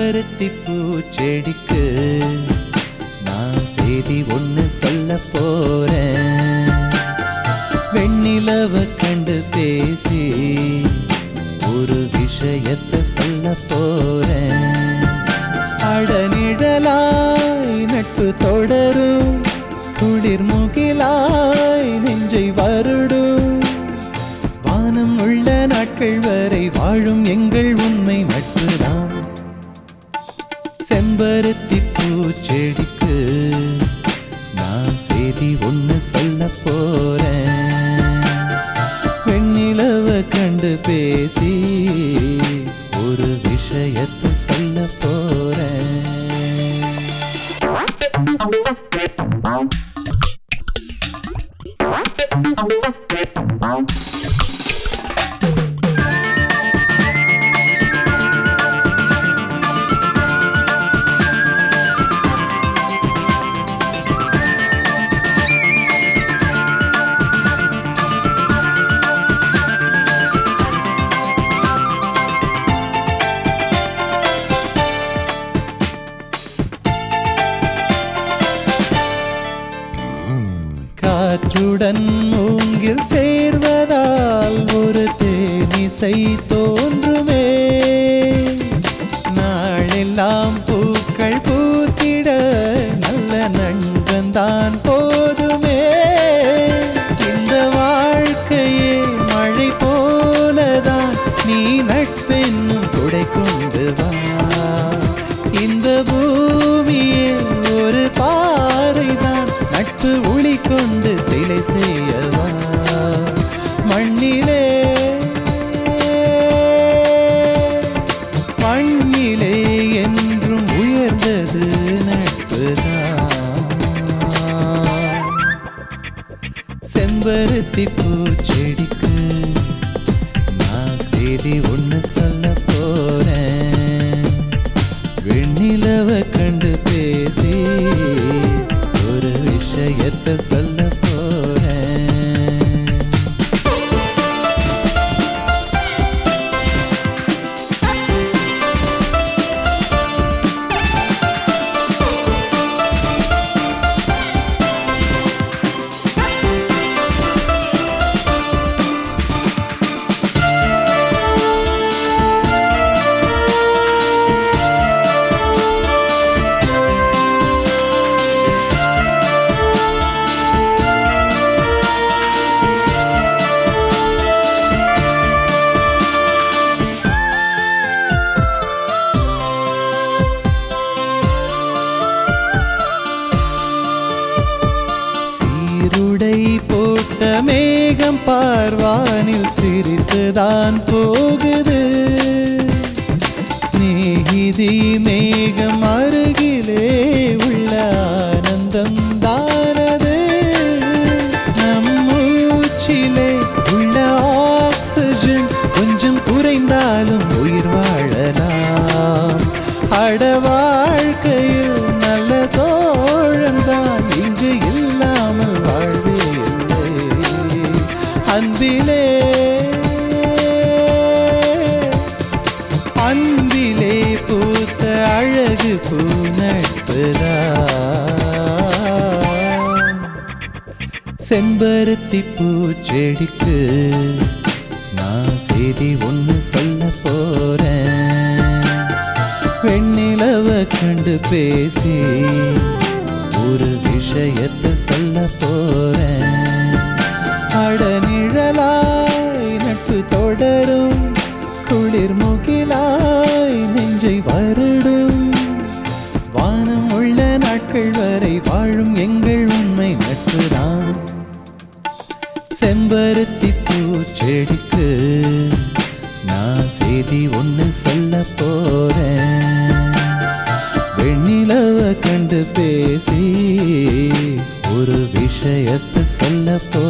செம்பருத்தி பூச்செடிக்கு நான் செய்தி ஒன்று சொல்ல போறேன். வெண்ணிலவ கண்டு பேசி ஒரு விஷயத்தை சொல்ல போறேன். அடநிழலாய் நட்பு தொடரும், குளிர் முகிலாய் நெஞ்சை வருடும். வானம் உள்ள நாட்கள் வரை வாழும் எங்கள் உண்மை நட்புதான். செம்பருத்தி பூச்செடிக்கு நான் செய்தி ஒன்று சொல்ல போறேன். வெண்ணிலவ கண்டு பேசி ஒரு விஷயத்தை சொல்ல போறேன். காற்றுடன் மூங்கில் சேர்வதால் ஒரு தேனிசை தோன்றுமே. நாளெல்லாம் பூக்கள் பூத்திட நல்ல நண்பன் தான் போதுமே. இந்த வாழ்க்கையே மழை போலதான், நீ நட்பென்னும் துடை கொண்டு வா. இந்த பூமியே ஒரு பாறைதான், நட்பு ஒளி கொண்டு சிலை செய்யவா. மண்ணிலே மண்ணிலே என்றும் உயர்ந்தது நட்புதான். செம்பருத்தி பூச்செடிக்கு நான் செய்தி ஒன்று சொல்ல போறேன். வெண்ணிலவ கண்டு பேசி ஒரு விஷயத்தை சொல்ல போறேன். இருடை போட்ட மேகம் பார்வானில் சிரித்துதான் போகுது. ஸ்நேகிதி மேகம் அருகிலே உள்ள ஆனந்தம் தானது. நம் மூச்சிலே உள்ள ஆக்சிஜன் கொஞ்சம் குறைந்தாலும் உயிர் வாழலாம். அட வாழ்க்கையில் நல்ல தோழந்தான் இங்கு இல்லாமல் வாழ்வே இல்லை. அன்பிலே அன்பிலே பூத்த அழகு பூ நட்புதான். செம்பருத்தி பூச்செடிக்கு நான் செய்தி ஒன்று சொல்ல போறேன். வெண்ணிலவ கண்டு பேசி ஒரு விஷயத்தை சொல்ல போறேன். அடநிழலாய் நட்பு தொடரும், குளிர் முகிலாய் நெஞ்சை வருடும். வானம் உள்ள நாட்கள் வரை வாழும் எங்கள் உண்மை நட்புதான். செம்பருத்தி பூச்செடிக்கு நான் செய்தி ஒன்று சொல்ல போறேன். வெண்ணிலவ கண்டு பேசி ஒரு விஷயத்தை சொல்ல போறேன்.